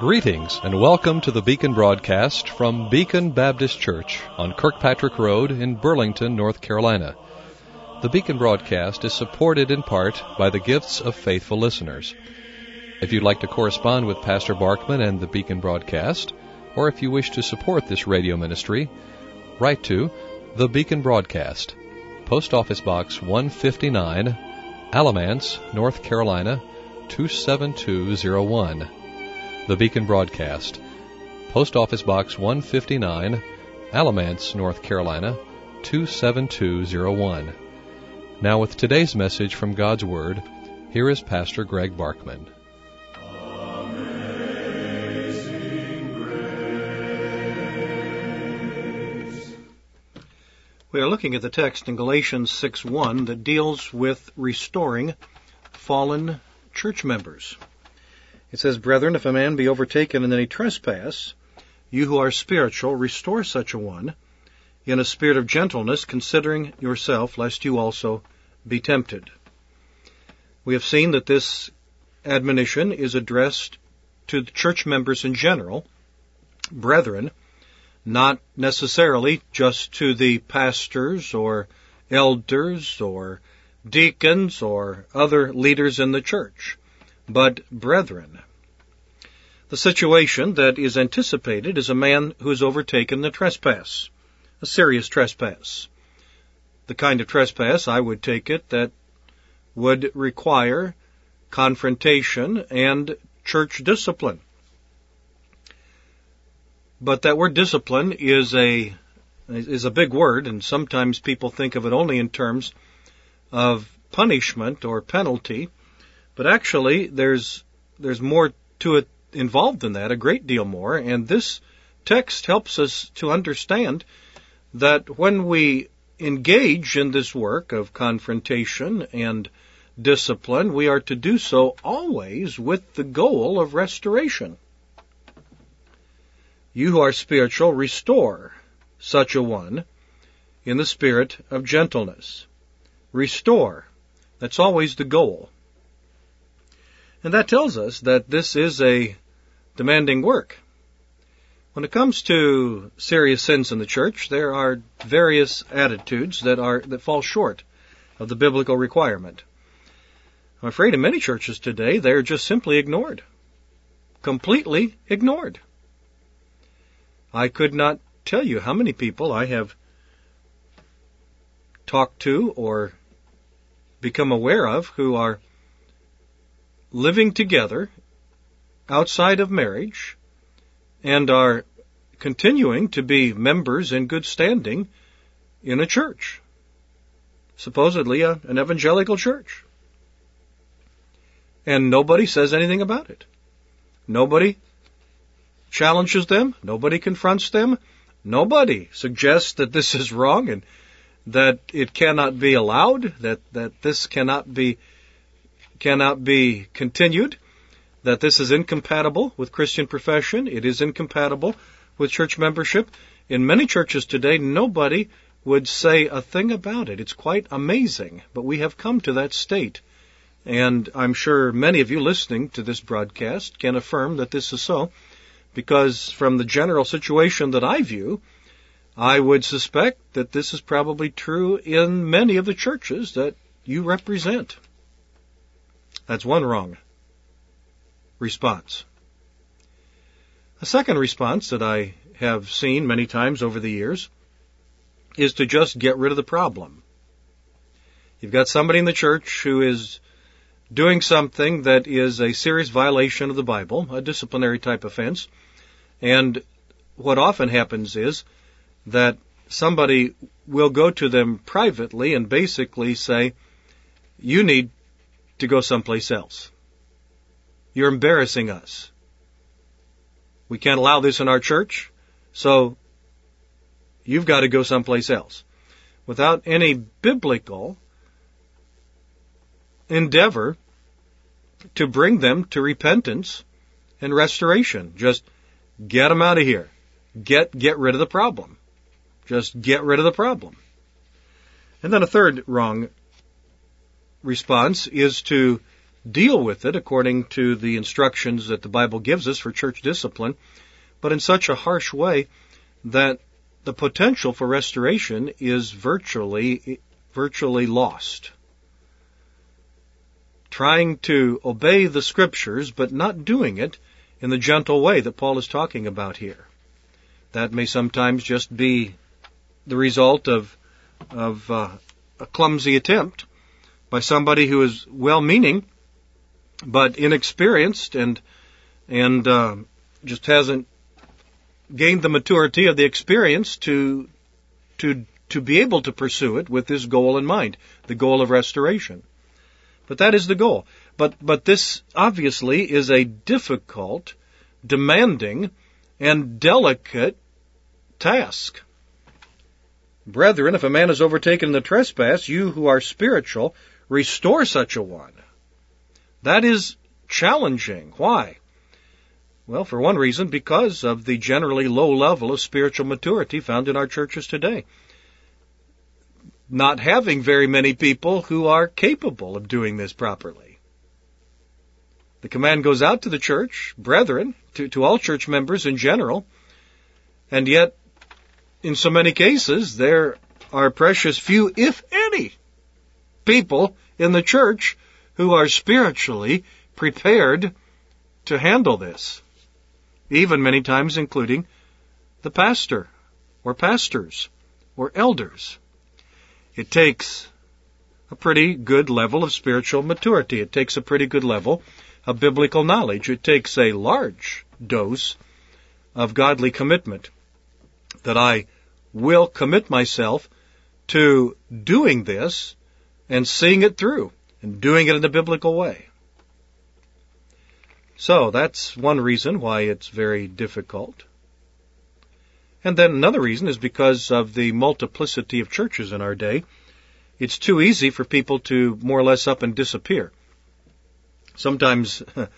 Greetings and welcome to the Beacon broadcast from Beacon Baptist Church on Kirkpatrick Road in Burlington, North Carolina. The Beacon broadcast is supported in part by the gifts of faithful listeners. If you'd like to correspond with Pastor Barkman and the Beacon broadcast, or if you wish to support this radio ministry, write to The Beacon Broadcast, Post Office Box 159, Alamance, North Carolina, 27201. The Beacon Broadcast, Post Office Box 159, Alamance, North Carolina, 27201. Now with today's message from God's Word, here is Pastor Greg Barkman. We are looking at the text in Galatians 6:1 that deals with restoring fallen church members. It says, "Brethren, if a man be overtaken in any trespass, you who are spiritual, restore such a one in a spirit of gentleness, considering yourself, lest you also be tempted." We have seen that this admonition is addressed to the church members in general, brethren, not necessarily just to the pastors or elders or deacons or other leaders in the church, but brethren. The situation that is anticipated is a man who has overtaken the trespass, a serious trespass. The kind of trespass, I would take it, that would require confrontation and church discipline. But that word discipline is a big word, and sometimes people think of it only in terms of punishment or penalty. But actually, there's more to it involved than that, a great deal more. And this text helps us to understand that when we engage in this work of confrontation and discipline, we are to do so always with the goal of restoration. You who are spiritual, restore such a one in the spirit of gentleness. Restore. That's always the goal. And that tells us that this is a demanding work. When it comes to serious sins in the church, there are various attitudes that fall short of the biblical requirement. I'm afraid in many churches today, they're just simply ignored. Completely ignored. I could not tell you how many people I have talked to or become aware of who are living together outside of marriage and are continuing to be members in good standing in a church, supposedly an evangelical church. And nobody says anything about it. Nobody challenges them. Nobody confronts them. Nobody suggests that this is wrong and that it cannot be allowed, that this cannot be continued, that this is incompatible with Christian profession. It is incompatible with church membership. In many churches today, nobody would say a thing about it. It's quite amazing, but we have come to that state. And I'm sure many of you listening to this broadcast can affirm that this is so, because from the general situation that I view, I would suspect that this is probably true in many of the churches that you represent. That's one wrong response. A second response that I have seen many times over the years is to just get rid of the problem. You've got somebody in the church who is doing something that is a serious violation of the Bible, a disciplinary type offense, and what often happens is that somebody will go to them privately and basically say, "You need to go someplace else. You're embarrassing us. We can't allow this in our church, so you've got to go someplace else," without any biblical endeavor to bring them to repentance and restoration. Just get them out of here. Get rid of the problem. Just get rid of the problem. And then a third wrong response is to deal with it according to the instructions that the Bible gives us for church discipline, but in such a harsh way that the potential for restoration is virtually lost. Trying to obey the Scriptures, but not doing it in the gentle way that Paul is talking about here. That may sometimes just be the result of a clumsy attempt by somebody who is well-meaning, but inexperienced and just hasn't gained the maturity of the experience to be able to pursue it with this goal in mind, the goal of restoration. But that is the goal. But this obviously is a difficult, demanding, and delicate task. Brethren, if a man is overtaken in the trespass, you who are spiritual, restore such a one. That is challenging. Why? Well, for one reason, because of the generally low level of spiritual maturity found in our churches today. Not having very many people who are capable of doing this properly. The command goes out to the church, brethren, to all church members in general, and yet, in so many cases, there are precious few, if any, people in the church who are spiritually prepared to handle this. Even many times including the pastor, or pastors, or elders. It takes a pretty good level of spiritual maturity. It takes a pretty good level of biblical knowledge. It takes a large dose of godly commitment that I will commit myself to doing this and seeing it through and doing it in a biblical way. So that's one reason why it's very difficult. And then another reason is because of the multiplicity of churches in our day. It's too easy for people to more or less up and disappear. Sometimes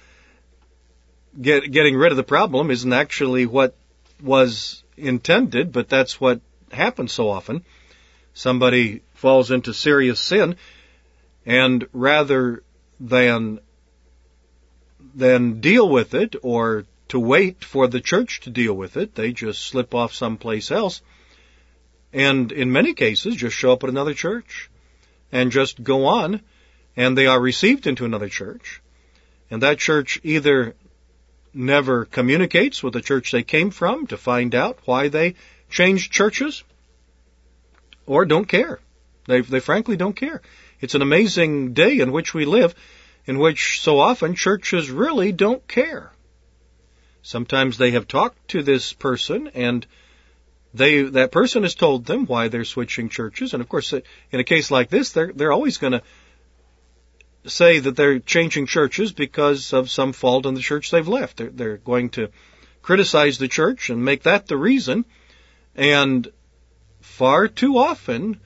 getting rid of the problem isn't actually what was intended, but that's what happens so often. Somebody falls into serious sin, and rather than deal with it or to wait for the church to deal with it, they just slip off someplace else, and in many cases just show up at another church and just go on, and they are received into another church, and that church either never communicates with the church they came from to find out why they changed churches, or don't care. They frankly don't care. It's an amazing day in which we live, in which so often churches really don't care. Sometimes they have talked to this person, and that person has told them why they're switching churches. And of course, in a case like this, they're always going to say that they're changing churches because of some fault in the church they've left. They're going to criticize the church and make that the reason. And far too often,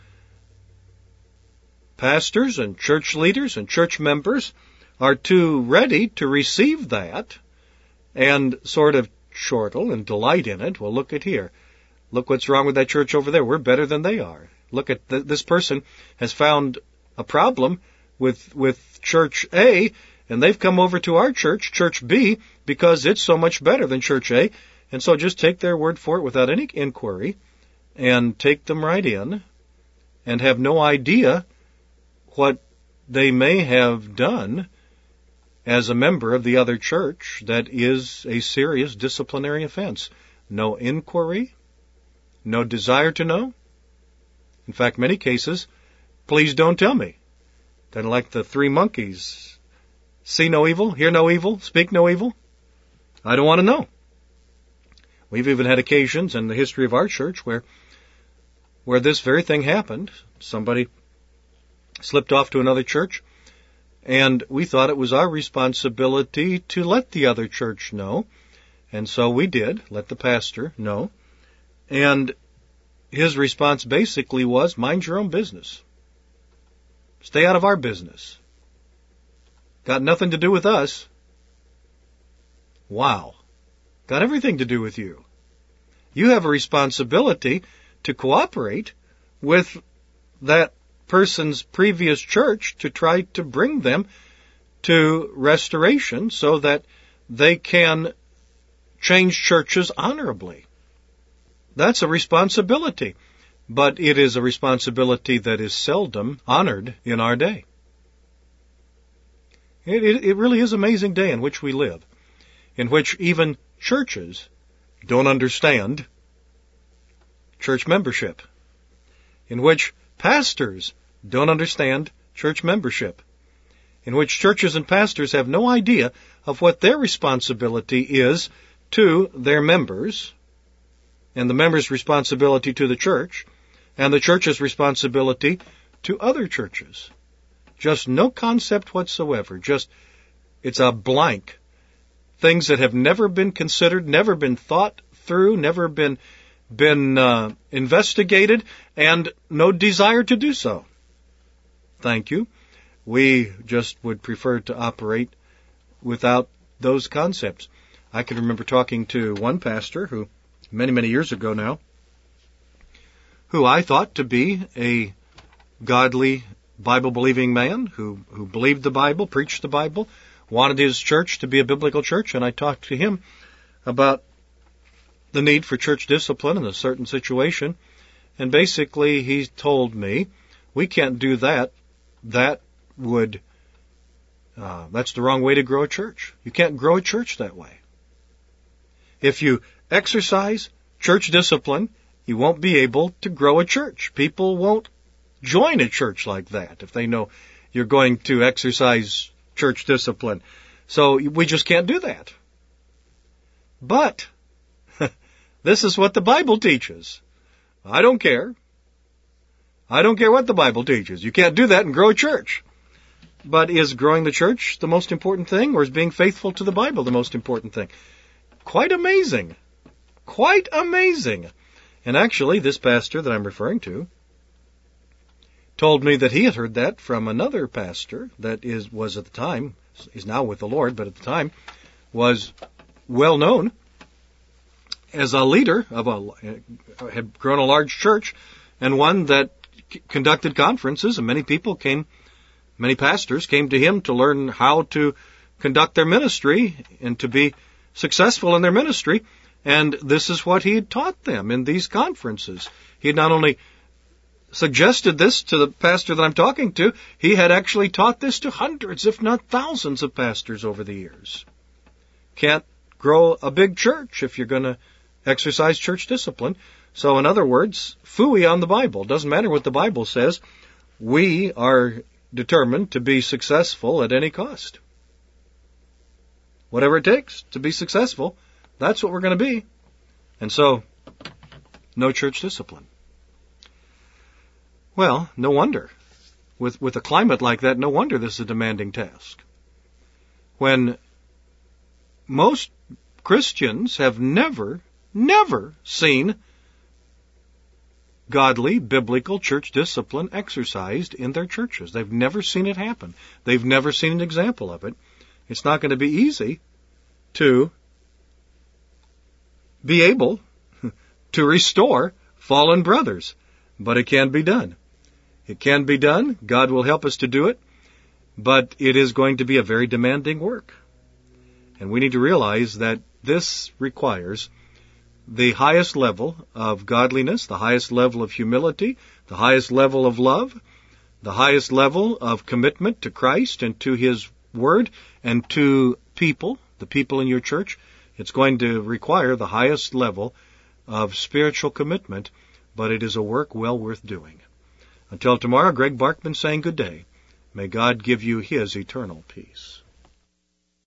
pastors and church leaders and church members are too ready to receive that and sort of chortle and delight in it. Well, look at here. Look what's wrong with that church over there. We're better than they are. Look at this person has found a problem with church A, and they've come over to our church, church B, because it's so much better than church A. And so just take their word for it without any inquiry and take them right in and have no idea what they may have done as a member of the other church that is a serious disciplinary offense. No inquiry, no desire to know. In fact, many cases, please don't tell me. Kind of like the three monkeys. See no evil, hear no evil, speak no evil. I don't want to know. We've even had occasions in the history of our church where this very thing happened. Somebody slipped off to another church, and we thought it was our responsibility to let the other church know. And so we did, let the pastor know. And his response basically was, mind your own business. Stay out of our business. Got nothing to do with us. Wow. Got everything to do with you. You have a responsibility to cooperate with that person's previous church to try to bring them to restoration so that they can change churches honorably. That's a responsibility, but it is a responsibility that is seldom honored in our day. It really is an amazing day in which we live, in which even churches don't understand church membership, in which pastors don't understand church membership, in which churches and pastors have no idea of what their responsibility is to their members, and the members' responsibility to the church, and the church's responsibility to other churches. Just no concept whatsoever. It's a blank. Things that have never been considered, never been thought through, never been investigated, and no desire to do so. Thank you. We just would prefer to operate without those concepts. I can remember talking to one pastor who, many, many years ago now, who I thought to be a godly, Bible-believing man who believed the Bible, preached the Bible, wanted his church to be a biblical church, and I talked to him about the need for church discipline in a certain situation, and basically he told me, we can't do that. That's the wrong way to grow a church. You can't grow a church that way. If you exercise church discipline, you won't be able to grow a church. People won't join a church like that if they know you're going to exercise church discipline. So we just can't do that. But this is what the Bible teaches. I don't care. I don't care what the Bible teaches. You can't do that and grow a church. But is growing the church the most important thing, or is being faithful to the Bible the most important thing? Quite amazing. Quite amazing. And actually, this pastor that I'm referring to told me that he had heard that from another pastor that was at the time, is now with the Lord, but at the time was well known as a leader had grown a large church, and one that conducted conferences, and many pastors came to him to learn how to conduct their ministry and to be successful in their ministry. And this is what he had taught them in these conferences. He had not only suggested this to the pastor that I'm talking to, he had actually taught this to hundreds, if not thousands, of pastors over the years. Can't grow a big church if you're going to exercise church discipline. So in other words, phooey on the Bible. Doesn't matter what the Bible says. We are determined to be successful at any cost. Whatever it takes to be successful, that's what we're going to be. And so, no church discipline. Well, no wonder. With a climate like that, no wonder this is a demanding task. When most Christians have never seen godly, biblical church discipline exercised in their churches. They've never seen it happen. They've never seen an example of it. It's not going to be easy to be able to restore fallen brothers, but it can be done. It can be done. God will help us to do it, but it is going to be a very demanding work. And we need to realize that this requires the highest level of godliness, the highest level of humility, the highest level of love, the highest level of commitment to Christ and to His Word and to people, the people in your church. It's going to require the highest level of spiritual commitment, but it is a work well worth doing. Until tomorrow, Greg Barkman saying good day. May God give you His eternal peace.